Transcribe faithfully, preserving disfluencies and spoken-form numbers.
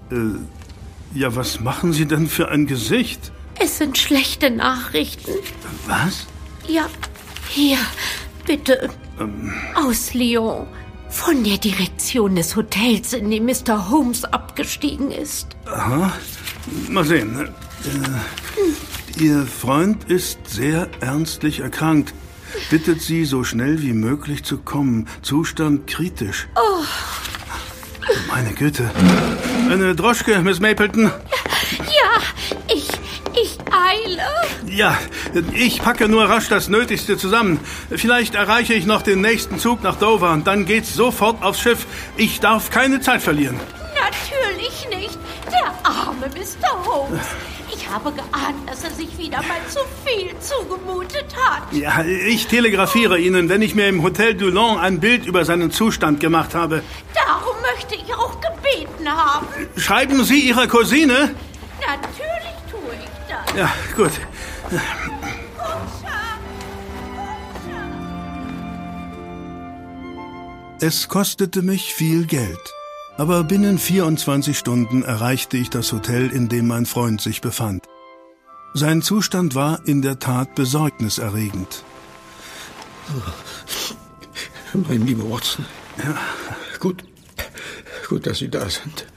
Äh, ja, was machen Sie denn für ein Gesicht? Es sind schlechte Nachrichten. Was? Ja, hier, bitte. Ähm. Aus Lyon. Von der Direktion des Hotels, in dem Mister Holmes abgestiegen ist. Aha. Mal sehen. Äh, Ihr Freund ist sehr ernstlich erkrankt. Bittet Sie, so schnell wie möglich zu kommen. Zustand kritisch. Oh. Meine Güte. Eine Droschke, Miss Mapleton? Ja, ich, ich eile. Ja, ich packe nur rasch das Nötigste zusammen. Vielleicht erreiche ich noch den nächsten Zug nach Dover und dann geht's sofort aufs Schiff. Ich darf keine Zeit verlieren. Natürlich nicht. Der arme Mister Holmes. Ich habe geahnt, dass er sich wieder mal zu viel zugemutet hat. Ja, ich telegrafiere Ihnen, wenn ich mir im Hotel Dulon ein Bild über seinen Zustand gemacht habe. Darum möchte ich auch gebeten haben. Schreiben Sie Ihrer Cousine? Natürlich tue ich das. Ja, gut. Es kostete mich viel Geld. Aber binnen vierundzwanzig Stunden erreichte ich das Hotel, in dem mein Freund sich befand. Sein Zustand war in der Tat besorgniserregend. Mein lieber Watson. Ja. Gut, gut, dass Sie da sind.